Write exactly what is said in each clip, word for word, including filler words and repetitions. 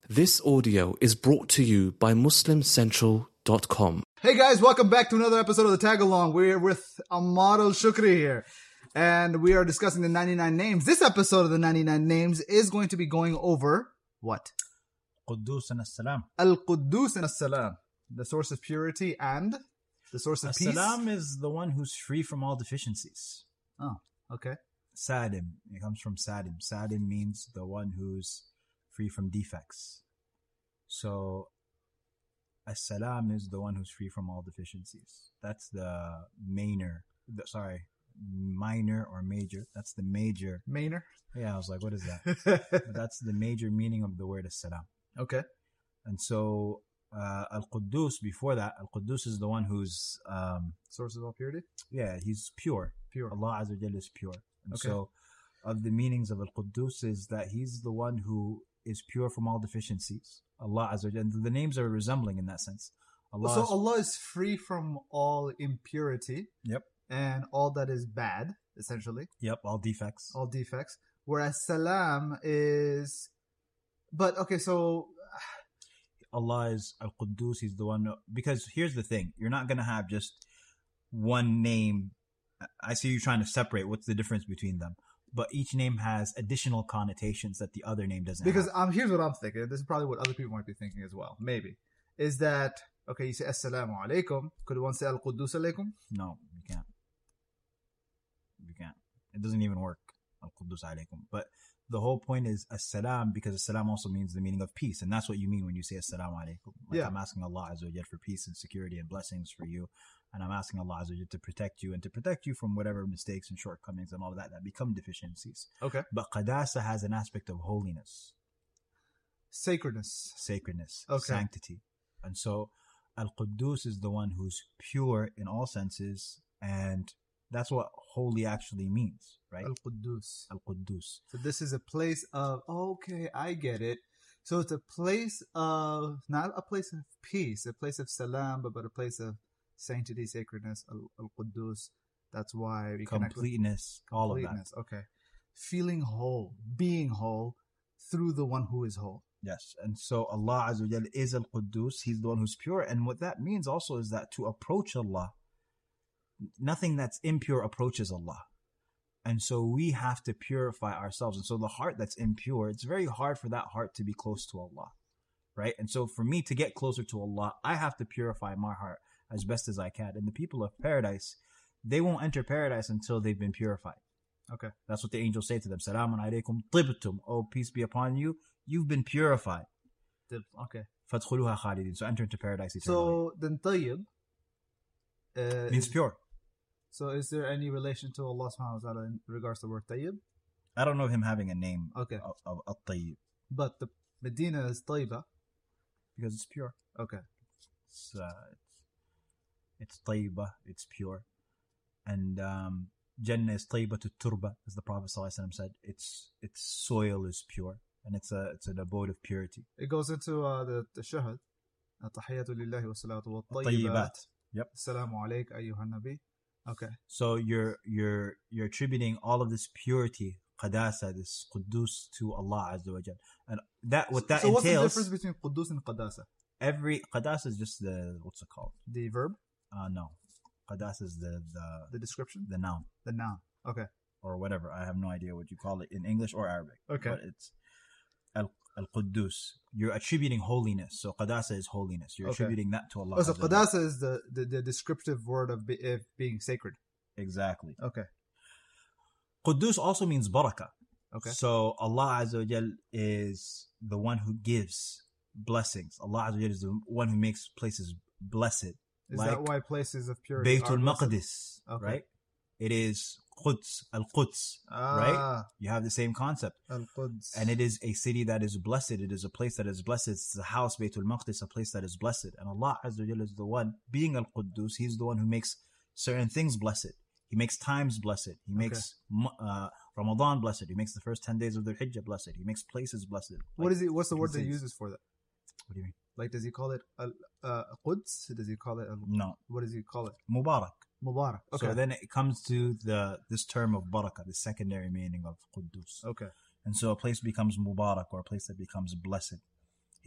This audio is brought to you by muslim central dot com. Hey guys, welcome back to another episode of the Tag Along. We're with Ammar Al-Shukri here, and we are discussing the ninety-nine names. This episode of the ninety-nine names is going to be going over what? Quddus and As-Salam. Al-Quddus and As-Salam, the source of purity and the source of peace. As-Salam is the one who's free from all deficiencies. Oh, okay. Sadim, it comes from Sadim. Sadim means the one who's free from defects. So, As-Salam is the one who's free from all deficiencies. That's the minor, the, sorry, minor or major. That's the major. Minor? Yeah, I was like, what is that? But that's the major meaning of the word As-Salam. Okay. And so, uh, Al-Quddus, before that, Al-Quddus is the one who's, um, Source of all purity? yeah, he's pure. Pure. Allah Azza wa Jalla is pure. And Okay. so, of the meanings of Al-Quddus is that he's the one who is pure from all deficiencies. Allah Azza wa Jalla. And the names are resembling in that sense. Allah So is- Allah is free from all impurity. Yep. And all that is bad, essentially. Yep, all defects. All defects. Whereas Salam is... But, okay, so... Allah is Al-Quddus. He's the one. Because here's the thing. You're not going to have just one name. I see you trying to separate what's the difference between them. But each name has additional connotations that the other name doesn't Because have. um, here's what I'm thinking. This is probably what other people might be thinking as well. Maybe. Is that, okay, you say Assalamu alaikum. Could one say Al-Quddus alaikum? No, you can't. You can't. It doesn't even work. Al-Quddus alaykum. But the whole point is As-Salam, because As-Salam also means the meaning of peace. And that's what you mean when you say As-Salamu alaykum. Like, Yeah. I'm asking Allah Azza wa Jal for peace and security and blessings for you. And I'm asking Allah Azza wa Jal to protect you and to protect you from whatever mistakes and shortcomings and all of that that become deficiencies. Okay. But Qadasa has an aspect of holiness, Sacredness. sacredness, Okay. sanctity. And so Al-Quddus is the one who's pure in all senses, and that's what holy actually means, right? Al-Quddus. Al-Quddus. So this is a place of, okay, I get it. So it's a place of, not a place of peace, a place of salam, but, but a place of sanctity, sacredness, Al- Al-Quddus. That's why we connect with Completeness, all of that. completeness. Okay. Feeling whole, being whole through the one who is whole. Yes. And so Allah Azza wa Jal is Al-Quddus. He's the one who's pure. And what that means also is that to approach Allah, nothing that's impure approaches Allah. And so we have to purify ourselves. And so the heart that's impure, it's very hard for that heart to be close to Allah, right? And so for me to get closer to Allah, I have to purify my heart as best as I can. And the people of paradise, they won't enter paradise until they've been purified. Okay. That's what the angels say to them. Salamun alaykum tibtum. Oh, peace be upon you. You've been purified. Okay. Fadkhuluha khalidin. So enter into paradise eternally. So then tayyib uh, Means is- pure. So is there any relation to Allah subhanahu wa ta'ala in regards to the word tayyib? I don't know of him having a name Okay. of, of At-Tayyib But the Medina is tayyiba. because it's pure. Okay. It's, uh, it's, it's tayyibah, it's pure. And um, Jannah is tayyibah to turba, as the Prophet ﷺ said. Its its soil is pure, and it's a it's an abode of purity. It goes into uh, the, the shahad. Tahiyatu lillahi wa salatu wa tayyibat. Tayyibat. Yep. Assalamu alayk ayyuhan nabi. Okay. So you're you're you're attributing all of this purity, qadasa, this quddus, to Allah Azza wa Jal. And that what that so what's the entails, difference between Quddus and Qadasa? every qadasa is just the what's it called? The verb? Uh no. Qadasa is the the The description? the noun. The noun. Okay. Or whatever. I have no idea what you call it in English or Arabic. Okay. But it's al al-Quddus. You're attributing holiness. So qadasa is holiness. You're Okay. attributing that to Allah. Oh, so Azza wa Jal. Qadasa is the, the, the descriptive word of, be, of being sacred. Exactly. Okay. Quddus also means barakah. Okay. So Allah Azza wa Jal is the one who gives blessings. Allah Azza wa Jal is the one who makes places blessed. Is like that why places of purity Baytul are blessed? Maqdis, Okay. right? It is Quds, Al-Quds, right? Ah, You have the same concept. Al-Quds. And it is a city that is blessed. It is a place that is blessed. It's the house, Baytul Maqdis, a place that is blessed. And Allah Azza wa Jalla is the one, being Al-Quddus, He's the one who makes certain things blessed. He makes times blessed. He makes uh, Ramadan blessed. He makes the first ten days of the Hijjah blessed. He makes places blessed. what Like, is he? What's the you word can that he say- uses for that? What do you mean? Like, does he call it al uh, Quds? Does he call it? Al- No. what does he call it? Mubarak. Mubarak. Okay. So then it comes to the this term of barakah, the secondary meaning of Quddus. okay. And so a place becomes Mubarak, or a place that becomes blessed.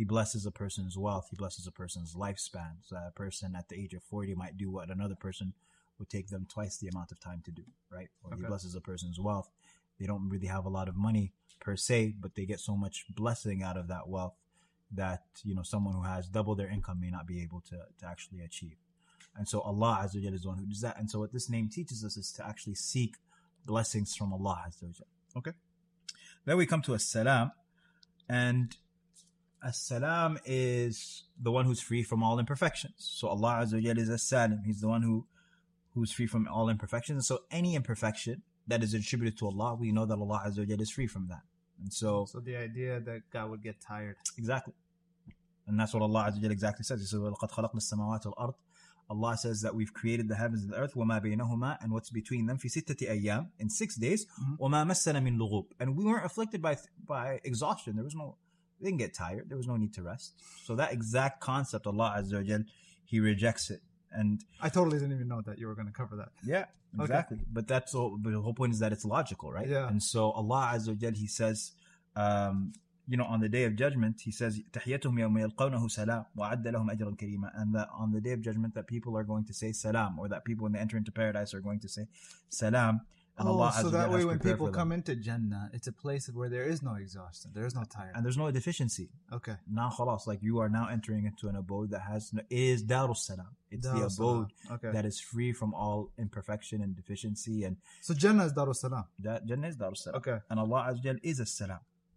He blesses a person's wealth. He blesses a person's lifespan. So a person at the age of forty might do what another person would take them twice the amount of time to do, right? Or Okay. he blesses a person's wealth. They don't really have a lot of money per se, but they get so much blessing out of that wealth that, you know, someone who has double their income may not be able to, to actually achieve. And so Allah Azza wa Jalla is the one who does that. And so what this name teaches us is to actually seek blessings from Allah Azza wa Jalla. Okay. Then we come to As-Salam. And As-Salam is the one who's free from all imperfections. So Allah Azza wa Jalla is As-Salim. He's the one who who's free from all imperfections. And so any imperfection that is attributed to Allah, we know that Allah Azza wa Jalla is free from that. And so, So the idea that God would get tired. exactly. And that's what Allah Azza wa Jalla exactly says. He says, وَلَقَدْ خَلَقْنَا السَّمَاوَاتِ وَالْأَرْضِ. Allah says that we've created the heavens and the earth, وَمَا بَيْنَهُمَا, and what's between them, فِي سِتَّةِ أَيَّامٍ, in six days, Mhm. وَمَا مَسَّنَا مِن لُغُوبٍ, and we weren't afflicted by by exhaustion. There was no, we didn't get tired. There was no need to rest. So that exact concept, Allah Azza wa Jalla, He rejects it. And I totally didn't even know that you were going to cover that. yeah, exactly. But that's all. But the whole point is that it's logical, right? Yeah. And so Allah Azza wa Jalla, He says, um, you know, on the day of judgment, He says, تَحِيَّتُهُمْ يَوْمَ يَلْقَوْنَهُ سَلَامٌ وَعَدَّ لَهُمْ أَجْرًا كَرِيمًا, and that on the day of judgment, that people are going to say salam, or that people when they enter into paradise are going to say salam. And Oh, Allah so Azza wa that Jalla way has when prepared people for them. come into Jannah, it's a place where there is no exhaustion. There is no tiredness. and there's no deficiency. Okay. Now, khalas, like you are now entering into an abode that has no, is Darus Salam. It's the Darus Salam. abode Okay. that is free from all imperfection and deficiency, and So Jannah is Darus Salam. that Jannah is Darus Salam. Okay. And Allah Azza wa Jal is a salam.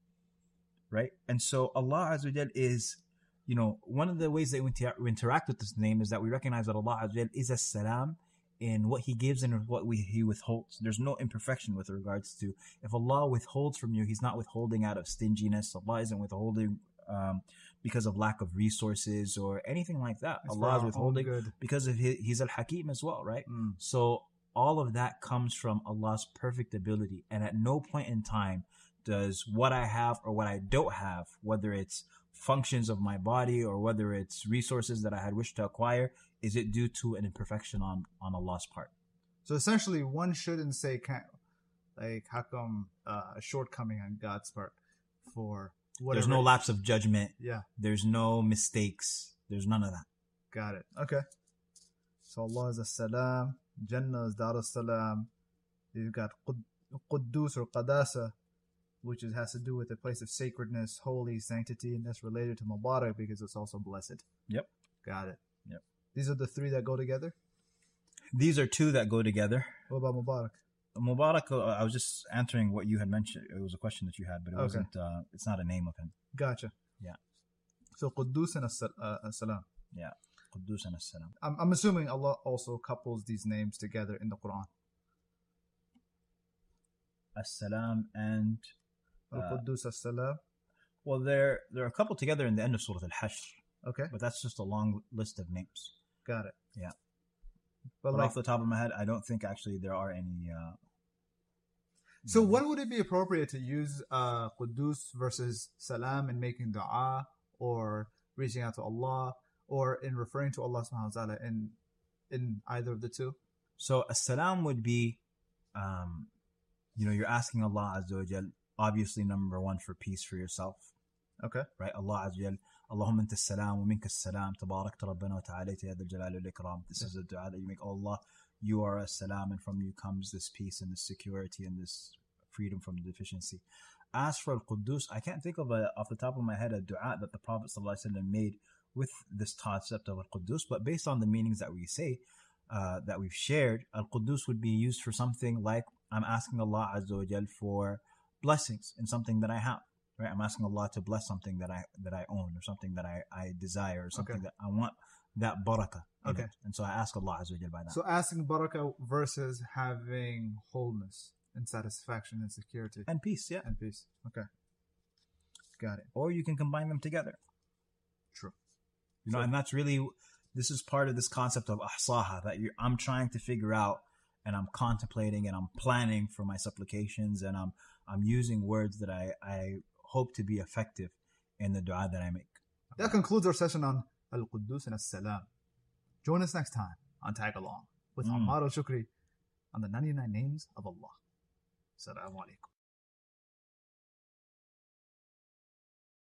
Right? And so Allah Azza wa Jal is, you know, one of the ways that we, inter- we interact with this name is that we recognize that Allah Azza wa Jal is a salam in what He gives and what we, He withholds. There's no imperfection with regards to, if Allah withholds from you, He's not withholding out of stinginess. Allah isn't withholding um, because of lack of resources or anything like that. It's for Allah our is own withholding good. because of his, He's Al-Hakim as well, right? Mm. So all of that comes from Allah's perfect ability. And at no point in time does what I have or what I don't have, whether it's functions of my body or whether it's resources that I had wished to acquire, is it due to an imperfection on, on Allah's part. So essentially, one shouldn't say, can't, like, how come uh, a shortcoming on God's part for whatever. There's no lapse of judgment. Yeah, There's no mistakes. There's none of that. got it. Okay. So Allah is as-Salam. Jannah is Dar as-Salam. You've got Qud- Quddus or Qadasa, which is, has to do with a place of sacredness, holy, sanctity, and that's related to Mubarak because it's also blessed. Yep. Got it. Yep. These are the three that go together? These are two that go together. What about Mubarak? Mubarak, uh, I was just answering what you had mentioned. It was a question that you had, but it Okay. wasn't, uh, it's not a name of him. Gotcha. Yeah. So Quddus and as- uh, as-Salam. Yeah. Quddus and As-Salam. I'm, I'm assuming Allah also couples these names together in the Quran. As-Salam and Uh, Al-Quddus as-Salam. well, they're they're a couple together in the end of Surah Al-Hashr, Okay, but that's just a long list of names. got it. Yeah. But But like, off the top of my head, I don't think actually there are any. Uh, so when would it be appropriate to use uh, Quddus versus Salam in making dua or reaching out to Allah or in referring to Allah subhanahu wa ta'ala in, in either of the two? So As-Salam would be, um, you know, you're asking Allah Azza wa Jal, obviously number one for peace for yourself, Okay. right? Allah Azza wa Jal, Allahumma anta as-salam wa minka as-salam, tabarakta rabbana wa ta'alayta ya dhal jalali wal ikram. This is a dua that you make. Oh Allah, you are as-salam, and from you comes this peace and this security and this freedom from deficiency. As for Al-Quddus, I can't think of a, off the top of my head a dua that the Prophet ﷺ made with this concept of Al-Quddus, but based on the meanings that we say, uh, that we've shared, Al-Quddus would be used for something like, I'm asking Allah Azza wa Jal for blessings in something that I have, right? I'm asking Allah to bless something that I that I own or something that I, I desire or something Okay. that I want that barakah in Okay. it. And so I ask Allah Azza wa Jal by that. So asking barakah versus having wholeness and satisfaction and security and peace, yeah. and peace. Okay. Got it. Or you can combine them together. True. You know, So- and that's really, this is part of this concept of ahsaha, that you're, I'm trying to figure out and I'm contemplating and I'm planning for my supplications and I'm I'm using words that I, I hope to be effective in the dua that I make. That concludes our session on Al-Quddus and As-Salam. Join us next time on Tag Along with Mm. Ammar al-Shukri on the ninety-nine names of Allah. Assalamu alaikum.